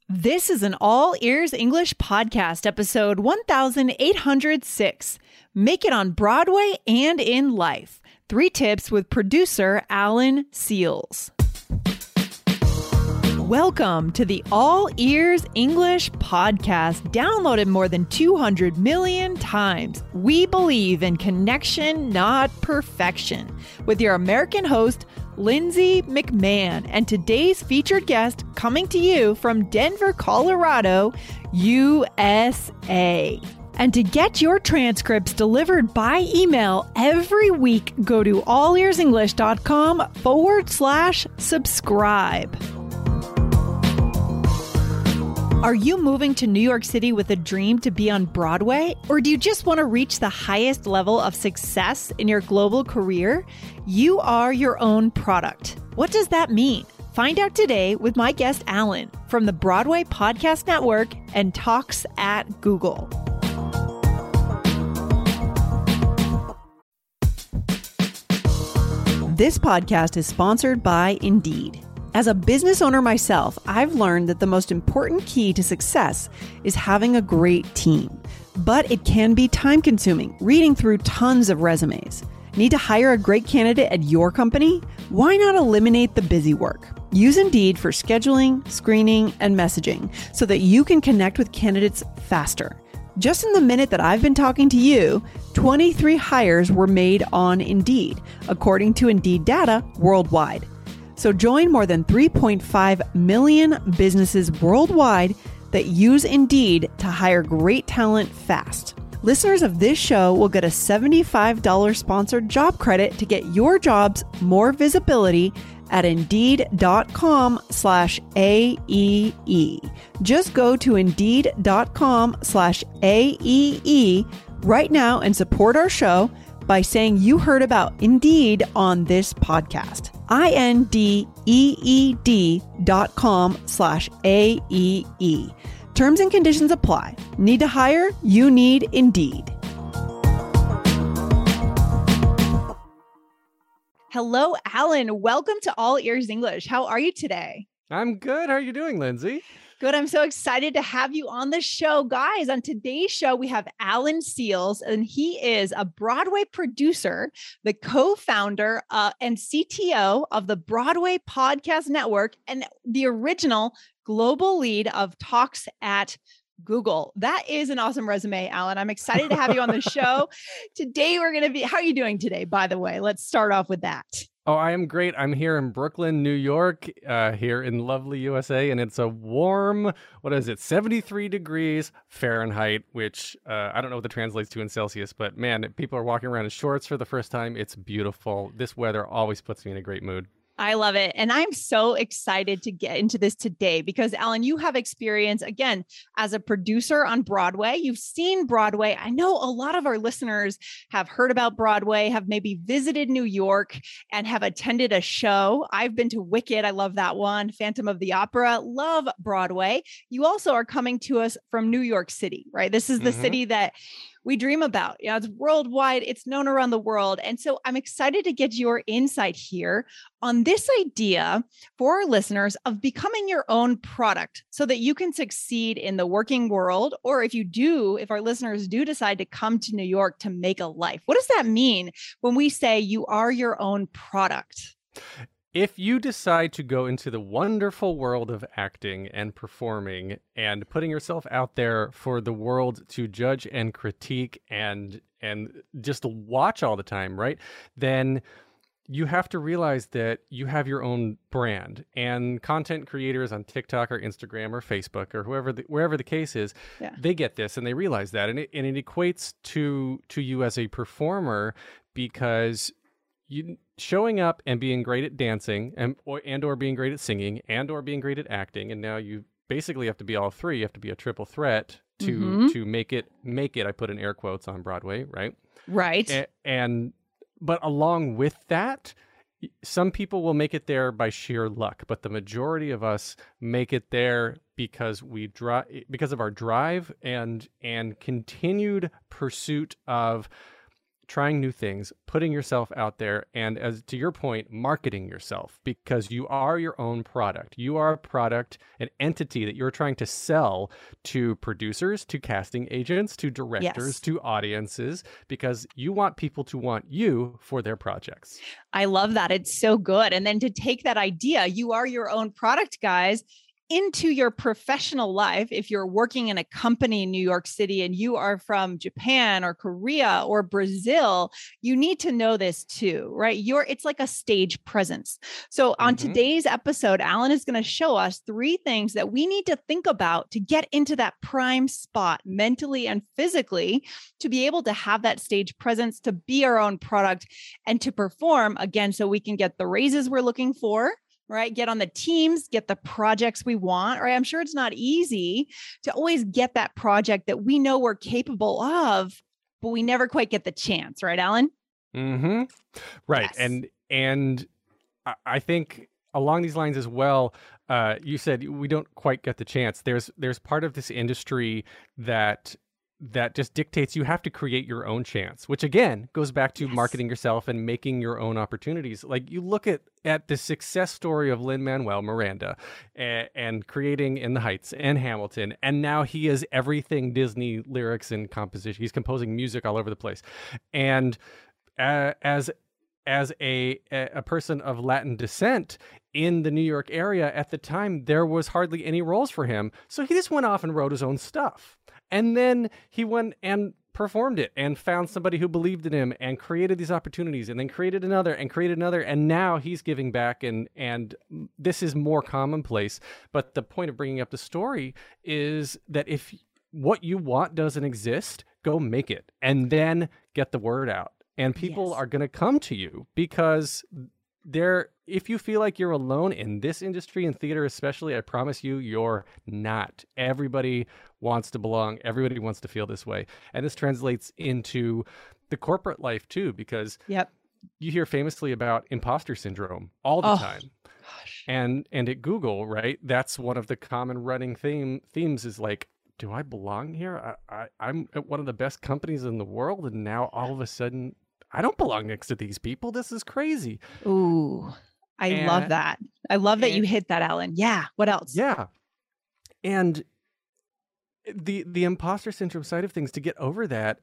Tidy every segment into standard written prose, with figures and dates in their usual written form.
This is an All Ears English podcast, episode 1806. Make it on Broadway and in life. 3 tips with producer Alan Seals. Welcome to the All Ears English podcast, downloaded more than 200 million times. We believe in connection, not perfection. With your American host, Lindsay McMahon, and today's featured guest coming to you from Denver, Colorado, USA. And to get your transcripts delivered by email every week, go to allearsenglish.com/subscribe. Are you moving to New York City with a dream to be on Broadway? Or do you just want to reach the highest level of success in your global career? You are your own product. What does that mean? Find out today with my guest, Alan, from the Broadway Podcast Network and Talks at Google. This podcast is sponsored by Indeed. As a business owner myself, I've learned that the most important key to success is having a great team. But it can be time-consuming, reading through tons of resumes. Need to hire a great candidate at your company? Why not eliminate the busy work? Use Indeed for scheduling, screening, and messaging so that you can connect with candidates faster. Just in the minute that I've been talking to you, 23 hires were made on Indeed, according to Indeed data worldwide. So join more than 3.5 million businesses worldwide that use Indeed to hire great talent fast. Listeners of this show will get a $75 sponsored job credit to get your jobs more visibility at Indeed.com/AEE. Just go to Indeed.com/AEE right now and support our show by saying you heard about Indeed on this podcast. INDEED.com/AEE. Terms and conditions apply. Need to hire? You need Indeed. Hello, Alan. Welcome to All Ears English. How are you today? I'm good. How are you doing, Lindsay? Good. I'm so excited to have you on the show. Guys, on today's show, we have Alan Seals, and he is a Broadway producer, the co-founder and CTO of the Broadway Podcast Network, and the original global lead of Talks at Google. That is an awesome resume, Alan. I'm excited to have you on the show. Today, we're going to be, how are you doing today, by the way? Let's start off with that. Oh, I am great. I'm here in Brooklyn, New York, here in lovely USA, and it's a warm, 73 degrees Fahrenheit, which I don't know what that translates to in Celsius, but man, people are walking around in shorts for the first time. It's beautiful. This weather always puts me in a great mood. I love it. And I'm so excited to get into this today because, Alan, you have experience, again, as a producer on Broadway. You've seen Broadway. I know a lot of our listeners have heard about Broadway, have maybe visited New York and have attended a show. I've been to Wicked. I love that one. Phantom of the Opera. Love Broadway. You also are coming to us from New York City, right? This is the city that we dream about. You know, it's worldwide. It's known around the world. And so I'm excited to get your insight here on this idea for our listeners of becoming your own product so that you can succeed in the working world. Or if our listeners do decide to come to New York to make a life, what does that mean when we say you are your own product? If you decide to go into the wonderful world of acting and performing and putting yourself out there for the world to judge and critique and just watch all the time, right? Then you have to realize that you have your own brand, and content creators on TikTok or Instagram or Facebook or wherever the case is, they get this and they realize that, and it equates to you as a performer because you showing up and being great at dancing or being great at singing or being great at acting, and now you basically have to be all three. You have to be a triple threat to make it. I put in air quotes on Broadway, right? Right. But along with that, some people will make it there by sheer luck, but the majority of us make it there because of our drive and continued pursuit of trying new things, putting yourself out there, and as to your point, marketing yourself, because you are your own product. You are a product, an entity that you're trying to sell to producers, to casting agents, to directors, to audiences, because you want people to want you for their projects. I love that. It's so good. And then to take that idea, you are your own product, guys, into your professional life. If you're working in a company in New York City and you are from Japan or Korea or Brazil, you need to know this too, right? It's like a stage presence. So on today's episode, Alan is going to show us 3 things that we need to think about to get into that prime spot mentally and physically, to be able to have that stage presence, to be our own product, and to perform again, so we can get the raises we're looking for, right? Get on the teams, get the projects we want, right? I'm sure it's not easy to always get that project that we know we're capable of, but we never quite get the chance, right, Alan? Right. Yes. And I think along these lines as well, you said we don't quite get the chance. There's part of this industry that just dictates you have to create your own chance, which again goes back to marketing yourself and making your own opportunities. Like you look at the success story of Lin-Manuel Miranda and creating In the Heights and Hamilton, and now he is everything Disney, lyrics and composition. He's composing music all over the place. And as a person of Latin descent in the New York area at the time, there was hardly any roles for him. So he just went off and wrote his own stuff. And then he went and performed it and found somebody who believed in him and created these opportunities, and then created another. And now he's giving back, and this is more commonplace. But the point of bringing up the story is that if what you want doesn't exist, go make it and then get the word out. And people are going to come to you, because if you feel like you're alone in this industry, in theater especially, I promise you, you're not. Everybody wants to belong. Everybody wants to feel this way. And this translates into the corporate life too, because you hear famously about imposter syndrome all the time. Gosh. And at Google, right, that's one of the common running themes is like, do I belong here? I'm at one of the best companies in the world, and now all of a sudden I don't belong next to these people. This is crazy. Ooh, I love that. I love that you hit that, Alan. Yeah. What else? Yeah. And the imposter syndrome side of things, to get over that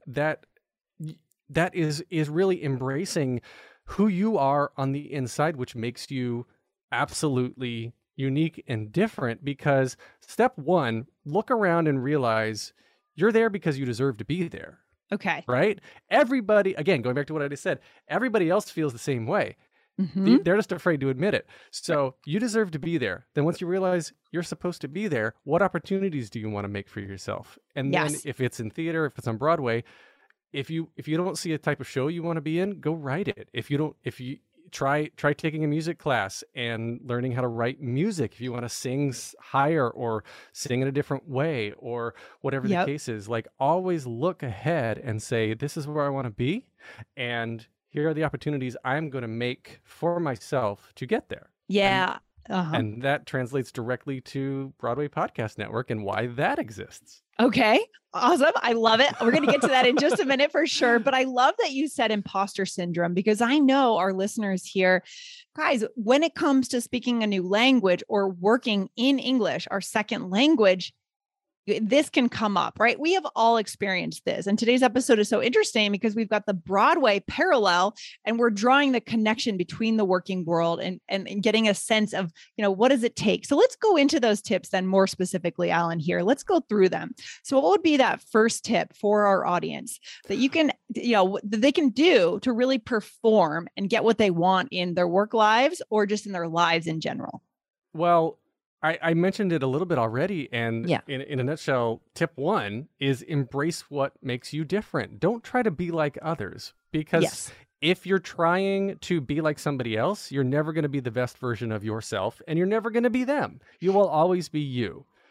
is really embracing who you are on the inside, which makes you absolutely unique and different. Because step 1, look around and realize you're there because you deserve to be there. Okay. Right? Everybody, again, going back to what I just said, everybody else feels the same way. They're just afraid to admit it. So you deserve to be there. Then once you realize you're supposed to be there, what opportunities do you want to make for yourself? And then if it's in theater, if it's on Broadway, if you don't see a type of show you want to be in, go write it. If you try taking a music class and learning how to write music. If you want to sing higher or sing in a different way or whatever the case is, like always look ahead and say, this is where I want to be. And here are the opportunities I'm going to make for myself to get there. Yeah. And that translates directly to Broadway Podcast Network and why that exists. Okay. Awesome. I love it. We're going to get to that in just a minute for sure. But I love that you said imposter syndrome, because I know our listeners here, guys, when it comes to speaking a new language or working in English, our second language, this can come up, right? We have all experienced this. And today's episode is so interesting because we've got the Broadway parallel, and we're drawing the connection between the working world and getting a sense of, what does it take? So let's go into those tips then more specifically, Alan, here. Let's go through them. So what would be that first tip for our audience that you can, that they can do to really perform and get what they want in their work lives or just in their lives in general? Well, I mentioned it a little bit already, and in a nutshell, tip 1 is embrace what makes you different. Don't try to be like others, because if you're trying to be like somebody else, you're never going to be the best version of yourself, and you're never going to be them. You will always be you.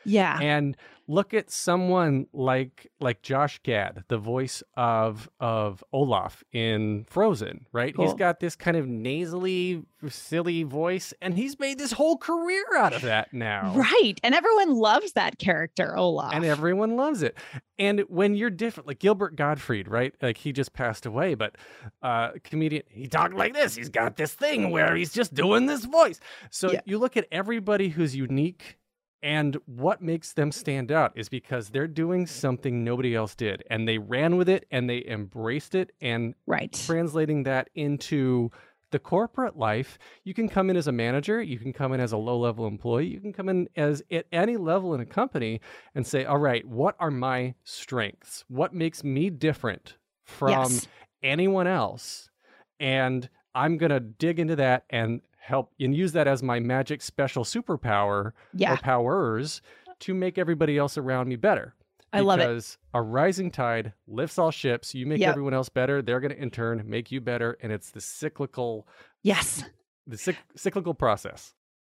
Yeah. And look at someone like Josh Gad, the voice of Olaf in Frozen, right? Cool. He's got this kind of nasally, silly voice, and he's made this whole career out of that now. Right. And everyone loves that character, Olaf. And everyone loves it. And when you're different, like Gilbert Gottfried, right? Like he just passed away, but comedian, he talked like this. He's got this thing where he's just doing this voice. So you look at everybody who's unique, and what makes them stand out is because they're doing something nobody else did. And they ran with it and they embraced it. And translating that into the corporate life, you can come in as a manager, you can come in as a low-level employee, you can come in as at any level in a company and say, all right, what are my strengths? What makes me different from anyone else? And I'm going to dig into that and help and use that as my magic special superpower or powers to make everybody else around me better. I love it. Because a rising tide lifts all ships. You make everyone else better. They're going to in turn make you better. And it's the cyclical. Yes. The cyclical process.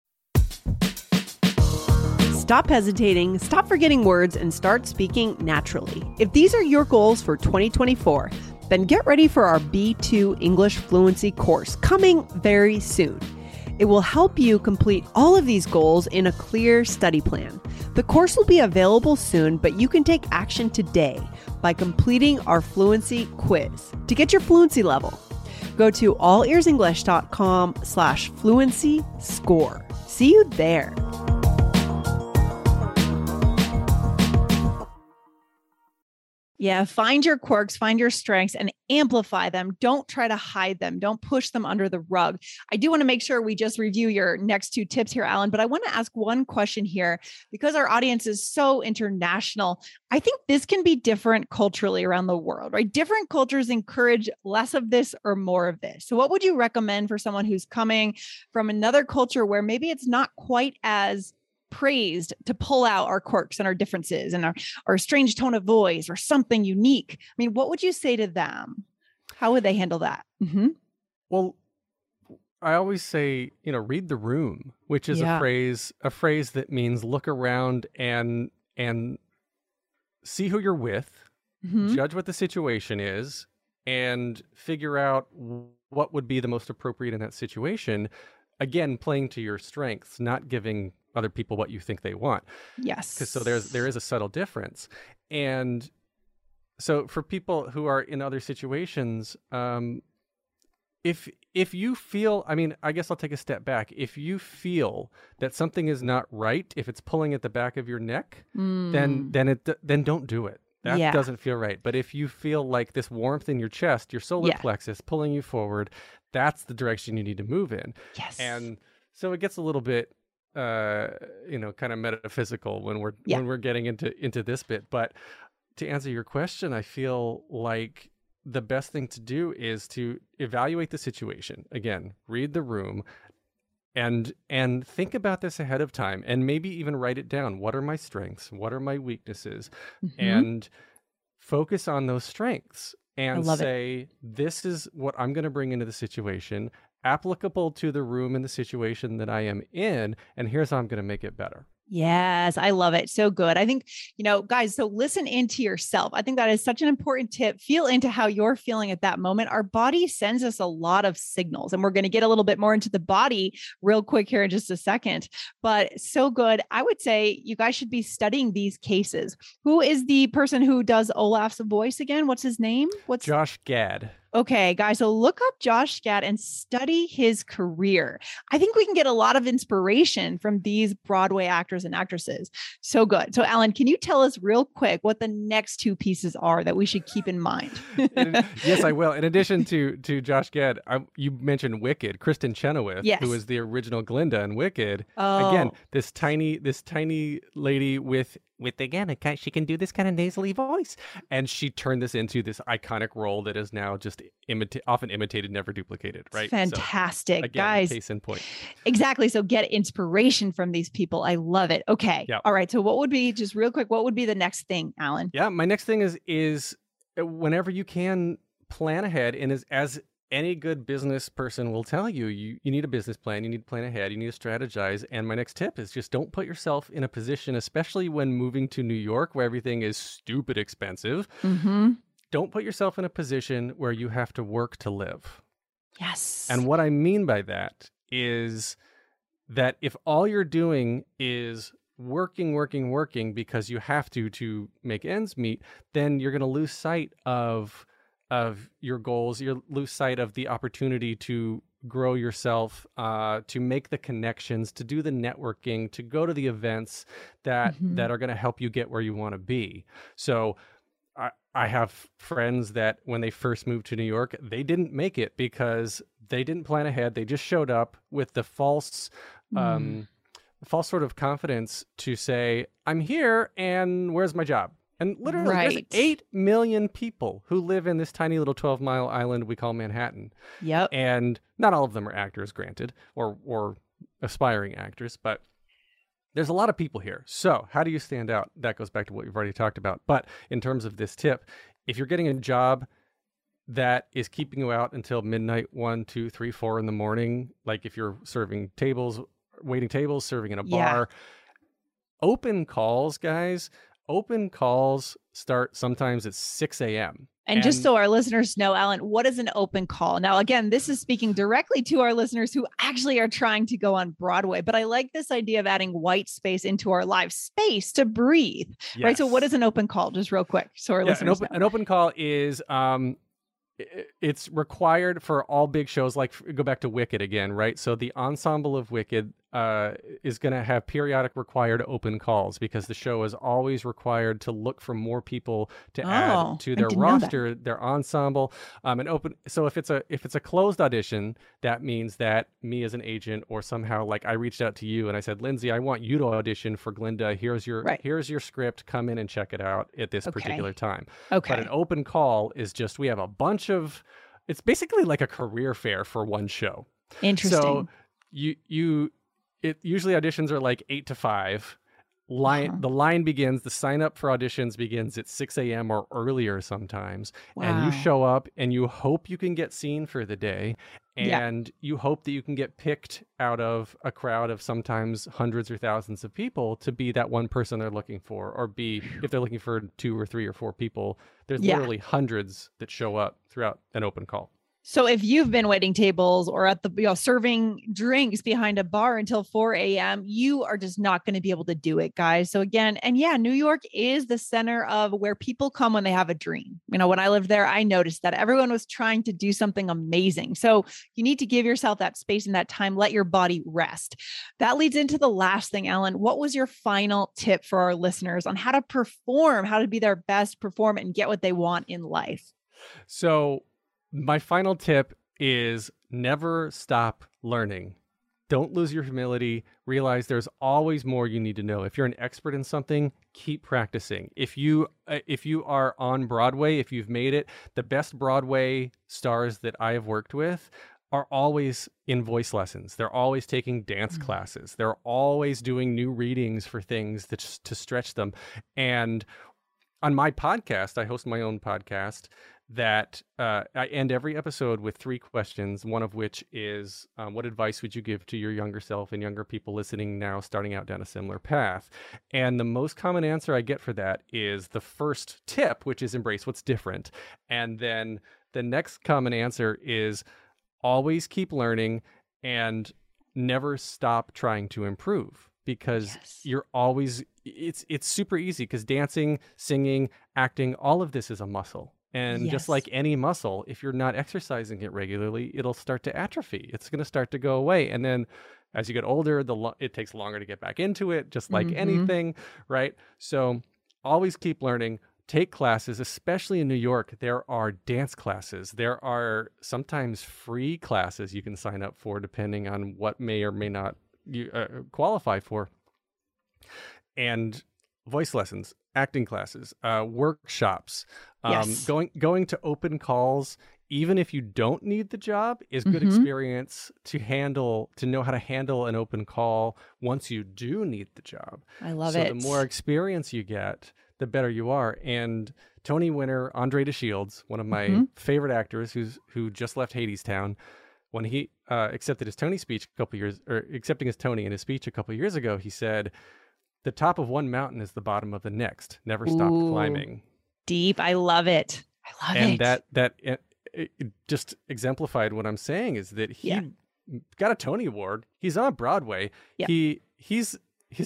Stop hesitating, stop forgetting words, and start speaking naturally. If these are your goals for 2024, then get ready for our B2 English Fluency course coming very soon. It will help you complete all of these goals in a clear study plan. The course will be available soon, but you can take action today by completing our fluency quiz to get your fluency level. Go to allearsenglish.com/fluency score. See you there. Yeah, find your quirks, find your strengths, and amplify them. Don't try to hide them. Don't push them under the rug. I do want to make sure we just review your next two tips here, Alan, but I want to ask one question here because our audience is so international. I think this can be different culturally around the world, right? Different cultures encourage less of this or more of this. So what would you recommend for someone who's coming from another culture where maybe it's not quite as praised to pull out our quirks and our differences and our strange tone of voice or something unique? I mean, what would you say to them? How would they handle that? Mm-hmm. Well, I always say, read the room, which is a phrase that means look around and see who you're with, judge what the situation is, and figure out what would be the most appropriate in that situation. Again, playing to your strengths, not giving other people what you think they want. Yes. So there is a subtle difference. And so for people who are in other situations, if you feel, I guess I'll take a step back. If you feel that something is not right, if it's pulling at the back of your neck, then don't do it. That doesn't feel right. But if you feel like this warmth in your chest, your solar plexus pulling you forward, that's the direction you need to move in. Yes. And so it gets a little bit kind of metaphysical when we're getting into this bit. But to answer your question, I feel like the best thing to do is to evaluate the situation. Again, read the room and think about this ahead of time and maybe even write it down. What are my strengths? What are my weaknesses? And focus on those strengths and say, this is what I'm going to bring into the situation, applicable to the room and the situation that I am in, and here's how I'm going to make it better. Yes, I love it. So good. I think, guys, so listen into yourself. I think that is such an important tip. Feel into how you're feeling at that moment. Our body sends us a lot of signals, and we're going to get a little bit more into the body real quick here in just a second, but so good. I would say you guys should be studying these cases. Who is the person who does Olaf's voice again? What's his name? Josh Gad. Okay, guys, so look up Josh Gad and study his career. I think we can get a lot of inspiration from these Broadway actors and actresses. So good. So, Alan, can you tell us real quick what the next two pieces are that we should keep in mind? Yes, I will. In addition to Josh Gad, you mentioned Wicked, Kristen Chenoweth, who was the original Glinda in Wicked. Again, this tiny lady with again, she can do this kind of nasally voice. And she turned this into this iconic role that is now just often imitated, never duplicated, right? Fantastic. So, again, guys. Case in point. Exactly. So get inspiration from these people. I love it. Okay. Yep. All right. So what would be, just real quick, what would be the next thing, Alan? Yeah. My next thing is whenever you can, plan ahead and as any good business person will tell you, you need a business plan, you need to plan ahead, you need to strategize. And my next tip is just don't put yourself in a position, especially when moving to New York where everything is stupid expensive. Don't put yourself in a position where you have to work to live. Yes. And what I mean by that is that if all you're doing is working because you have to make ends meet, then you're going to lose sight of your goals. You'll lose sight of the opportunity to grow yourself, to make the connections, to do the networking, to go to the events that are going to help you get where you want to be. So I have friends that when they first moved to New York, they didn't make it because they didn't plan ahead. They just showed up with the false sort of confidence to say, I'm here and where's my job? And literally there's 8 million people who live in this tiny little 12-mile island we call Manhattan. Yep. And not all of them are actors, granted, or aspiring actors, but there's a lot of people here. So how do you stand out? That goes back to what we've already talked about. But in terms of this tip, if you're getting a job that is keeping you out until midnight, 1, 2, 3, 4 in the morning, like if you're serving tables, waiting tables, serving in a bar, open calls, guys, open calls start sometimes at 6 a.m. And just so our listeners know, Alan, what is an open call? Now, again, this is speaking directly to our listeners who actually are trying to go on Broadway, but I like this idea of adding white space into our live space to breathe, right? So what is an open call? Just real quick. So our listeners know. An open call is, it's required for all big shows, like go back to Wicked again, right? So the ensemble of Wicked is going to have periodic required open calls because the show is always required to look for more people to add to their roster, their ensemble. So if it's a closed audition, that means that me as an agent or somehow like I reached out to you and I said, Lindsay, I want you to audition for Glinda. Here's your script. Come in and check it out at this particular time. Okay. But an open call is just, we have a bunch of, it's basically like a career fair for one show. Interesting. So usually auditions are like 8 to 5. The line begins, the sign up for auditions begins at 6 a.m. or earlier sometimes. Wow. And you show up and you hope you can get seen for the day. And you hope that you can get picked out of a crowd of sometimes hundreds or thousands of people to be that one person they're looking for, or be, if they're looking for 2 or 3 or 4 people, there's literally hundreds that show up throughout an open call. So if you've been waiting tables or at the, serving drinks behind a bar until 4 a.m., you are just not going to be able to do it, guys. So again, and New York is the center of where people come when they have a dream. You know, when I lived there, I noticed that everyone was trying to do something amazing. So you need to give yourself that space and that time, let your body rest. That leads into the last thing, Alan. What was your final tip for our listeners on how to perform, how to be their best, perform, and get what they want in life? So my final tip is never stop learning. Don't lose your humility. Realize there's always more you need to know. If you're an expert in something, keep practicing. If you are on Broadway, if you've made it, the best Broadway stars that I have worked with are always in voice lessons. They're always taking dance classes. They're always doing new readings for things to stretch them. And on my podcast, I host my own podcast that I end every episode with 3 questions, one of which is, what advice would you give to your younger self and younger people listening now, starting out down a similar path? And the most common answer I get for that is the first tip, which is embrace what's different. And then the next common answer is always keep learning and never stop trying to improve, because you're always, it's super easy, because dancing, singing, acting, all of this is a muscle. And just like any muscle, if you're not exercising it regularly, it'll start to atrophy. It's going to start to go away. And then as you get older, it takes longer to get back into it, just like anything, right? So always keep learning. Take classes, especially in New York. There are dance classes. There are sometimes free classes you can sign up for, depending on what may or may not you qualify for. And voice lessons, acting classes, workshops, going to open calls, even if you don't need the job, is good experience to know how to handle an open call once you do need the job. I love it. So the more experience you get, the better you are. And Tony winner Andre DeShields, one of my favorite actors who just left Hadestown, when he accepted his Tony speech accepting his Tony in his speech a couple years ago, he said, "The top of one mountain is the bottom of the next. Never stop climbing." Deep. I love it. And that it just exemplified what I'm saying, is that he got a Tony Award. He's on Broadway. Yeah. He's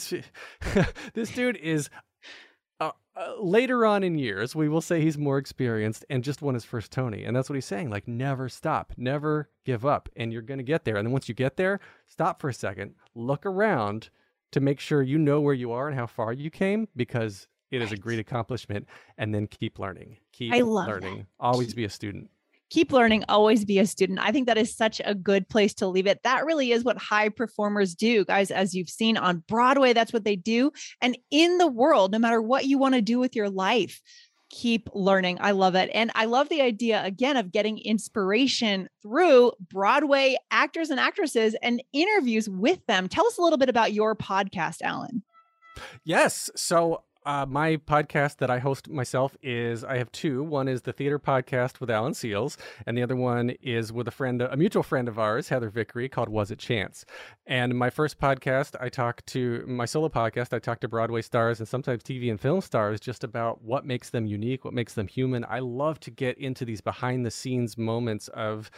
this dude is later on in years, we will say he's more experienced and just won his first Tony. And that's what he's saying. Like, never stop, never give up. And you're going to get there. And then once you get there, stop for a second, look around to make sure you know where you are and how far you came, because it is a great accomplishment. And then keep learning. Keep learning. That. Always be a student. Keep learning, always be a student. I think that is such a good place to leave it. That really is what high performers do, guys. As you've seen on Broadway, that's what they do. And in the world, no matter what you want to do with your life, keep learning. I love it. And I love the idea, again, of getting inspiration through Broadway actors and actresses and interviews with them. Tell us a little bit about your podcast, Alan. Yes. So my podcast that I host myself I have two. One is the Theater Podcast with Alan Seals, and the other one is with a mutual friend of ours, Heather Vickery, called Was It Chance? And my first podcast, my solo podcast, I talk to Broadway stars and sometimes TV and film stars just about what makes them unique, what makes them human. I love to get into these behind the scenes moments of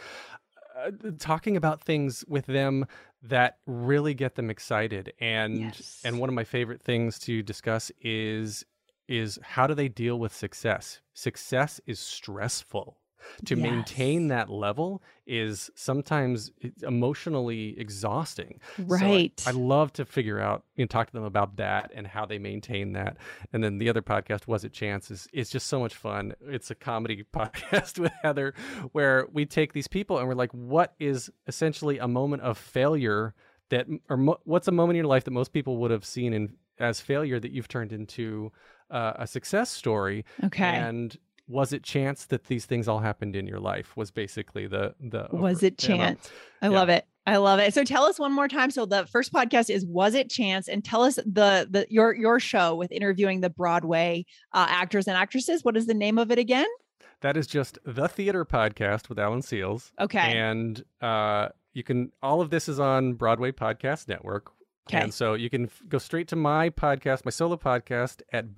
talking about things with them that really get them excited. And one of my favorite things to discuss is how do they deal with success? Success is stressful. To maintain that level is sometimes emotionally exhausting. Right. So I love to figure out and talk to them about that and how they maintain that. And then the other podcast, Was It Chance, is just so much fun. It's a comedy podcast with Heather where we take these people and we're like, what is essentially a moment of failure what's a moment in your life that most people would have seen as failure that you've turned into a success story? Okay. And was it chance that these things all happened in your life was basically the Was it chance? I love it. I love it. So tell us one more time. So the first podcast is Was It Chance? And tell us your show with interviewing the Broadway actors and actresses. What is the name of it again? That is just the Theater Podcast with Alan Seals. Okay. And all of this is on Broadway Podcast Network. Okay. And so you can go straight to my podcast, my solo podcast at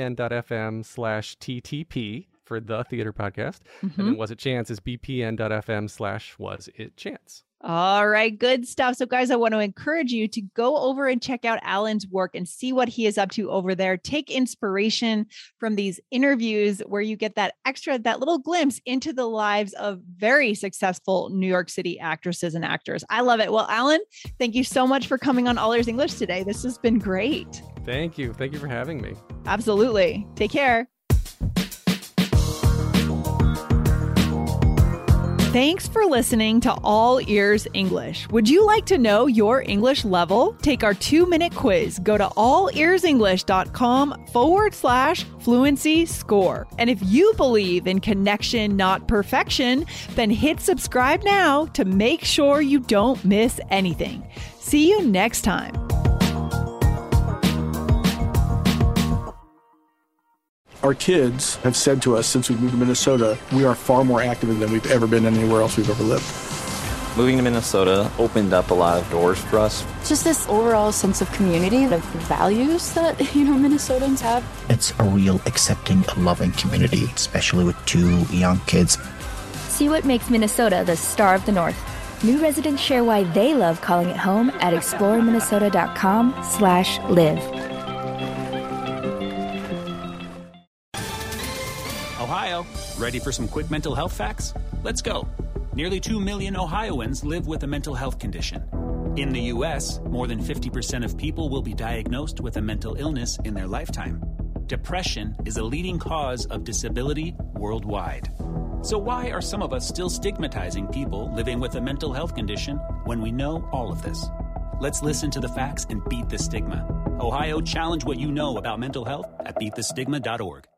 bpn.fm/TTP. for the Theater Podcast. And then Was It Chance is bpn.fm/Was It Chance. All right. Good stuff. So guys, I want to encourage you to go over and check out Alan's work and see what he is up to over there. Take inspiration from these interviews where you get that little glimpse into the lives of very successful New York City actresses and actors. I love it. Well, Alan, thank you so much for coming on All Ears English today. This has been great. Thank you. Thank you for having me. Absolutely. Take care. Thanks for listening to All Ears English. Would you like to know your English level? Take our 2-minute quiz. Go to allearsenglish.com/fluency score. And if you believe in connection, not perfection, then hit subscribe now to make sure you don't miss anything. See you next time. Our kids have said to us since we moved to Minnesota, we are far more active than we've ever been anywhere else we've ever lived. Moving to Minnesota opened up a lot of doors for us. Just this overall sense of community, the values that, Minnesotans have. It's a real accepting, loving community, especially with 2 young kids. See what makes Minnesota the star of the North. New residents share why they love calling it home at exploreminnesota.com/live. Ohio, ready for some quick mental health facts? Let's go. Nearly 2 million Ohioans live with a mental health condition. In the U.S., more than 50% of people will be diagnosed with a mental illness in their lifetime. Depression is a leading cause of disability worldwide. So why are some of us still stigmatizing people living with a mental health condition when we know all of this? Let's listen to the facts and beat the stigma. Ohio, challenge what you know about mental health at beatthestigma.org.